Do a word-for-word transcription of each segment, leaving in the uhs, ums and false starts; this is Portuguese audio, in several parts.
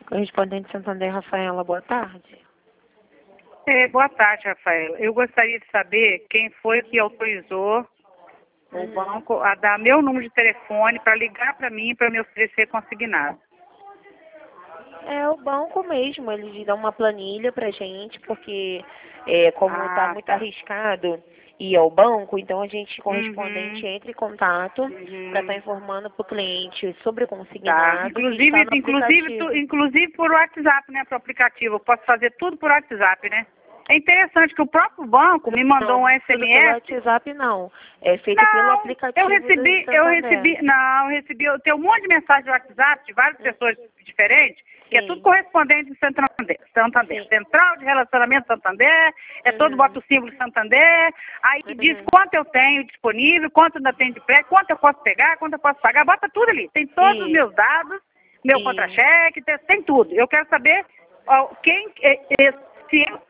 Correspondente Santander, Rafaela, boa tarde. É, boa tarde, Rafaela. Eu gostaria de saber quem foi que autorizou o Uhum. banco a dar meu número de telefone para ligar para mim para me oferecer consignado. É o banco mesmo, eles dão uma planilha pra gente, porque é, como está Ah, muito tá. arriscado ir ao banco, então a gente, Uhum, correspondente, entra em contato para estar uhum, informando para o cliente sobre o tá. consignado que está Inclusive, no inclusive, tu- aplicativo. inclusive por WhatsApp, né, para o aplicativo. Eu posso fazer tudo por WhatsApp, né? É interessante que o próprio banco me mandou um Não, tudo pelo S M S. WhatsApp não, é feito pelo Não, eu aplicativo do recebi, eu Santander. recebi, não, eu recebi, eu tenho um monte de mensagem de WhatsApp de várias Hum, pessoas diferentes, que é tudo Sim, correspondente de Santander, Santander. sim. Central de Relacionamento Santander, é todo Uhum, bota o símbolo Santander, aí diz uhum. quanto eu tenho disponível, quanto ainda tenho de pré, quanto eu posso pegar, quanto eu posso pagar, bota tudo ali. Tem todos os Isso, meus dados, meu isso. contra-cheque, tem, tem tudo. Eu quero saber ó, quem, é, é, se eu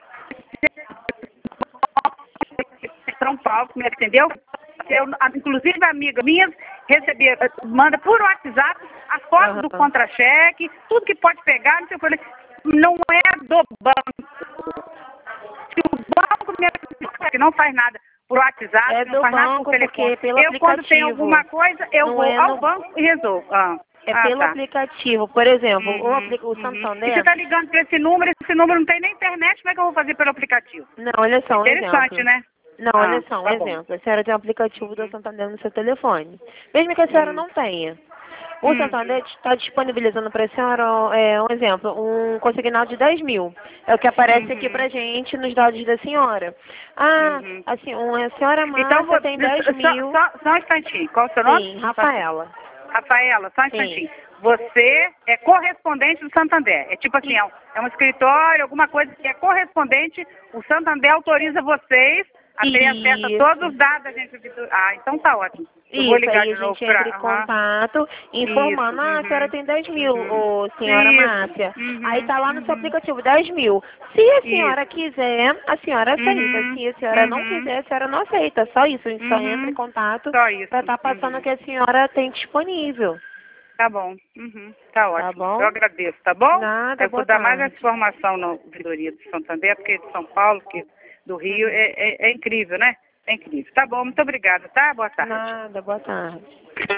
São Paulo, que me atendeu. Eu, inclusive, amiga minha recebia, manda por WhatsApp a foto do Aham. contra-cheque, tudo que pode pegar, não sei o que. Eu falei, não é do banco. Se o banco me que não faz nada por WhatsApp, É não do faz nada por banco telefone. porque é pelo Eu, quando tenho aplicativo, alguma coisa, eu não vou é ao no, banco e resolvo. Ah, é ah pelo tá. aplicativo. Por exemplo, o, Uhum, apli- o uhum. E você Santander, está ligando para esse número, esse número não tem nem internet, como é que eu vou fazer pelo aplicativo? não, olha só um Interessante, exemplo. né? Não, olha Ah, só um tá bom. exemplo. A senhora tem um aplicativo do Uhum, Santander no seu telefone. Mesmo que a senhora uhum. não tenha. O Hum, Santander está disponibilizando para a senhora, é, um exemplo, um consignado de dez mil. É o que aparece aqui uhum, para gente nos dados da senhora. Ah, uhum. assim, uma, a senhora Então, Márcia vou, tem dez só, mil. só, só um instantinho. Qual o seu nome? Sim, Rafaela. Rafaela, só um Sim. instantinho. Você é correspondente do Santander. É tipo assim, E- é um, é um escritório, alguma coisa que é correspondente. O Santander autoriza vocês a ter acesso a todos Isso. os dados da gente. Ah, então tá ótimo. Eu vou Isso, ligar aí de a novo gente para... entra em Aham. contato Isso. informando, ah, a senhora Uhum, tem dez mil, uhum. ô, senhora Isso. Márcia. Aí Uhum, tá lá no seu uhum. aplicativo, dez mil. Se a senhora Isso. quiser, a senhora aceita. Uhum, Se a senhora não uhum, quiser, a senhora não aceita. Só isso, a gente só entra em uhum. contato Só para isso. estar passando o Uhum. que a senhora tem disponível. Tá bom. Uhum. Tá Tá ótimo. Eu bom? agradeço, tá bom? Nada, Eu vou boa dar mais essa tarde. informação na ouvidoria de Santander, porque de São Paulo, que do Rio, Uhum. é, é, é incrível, né? É incrível. Tá bom, muito obrigada, tá? Boa tarde. Nada, boa tarde.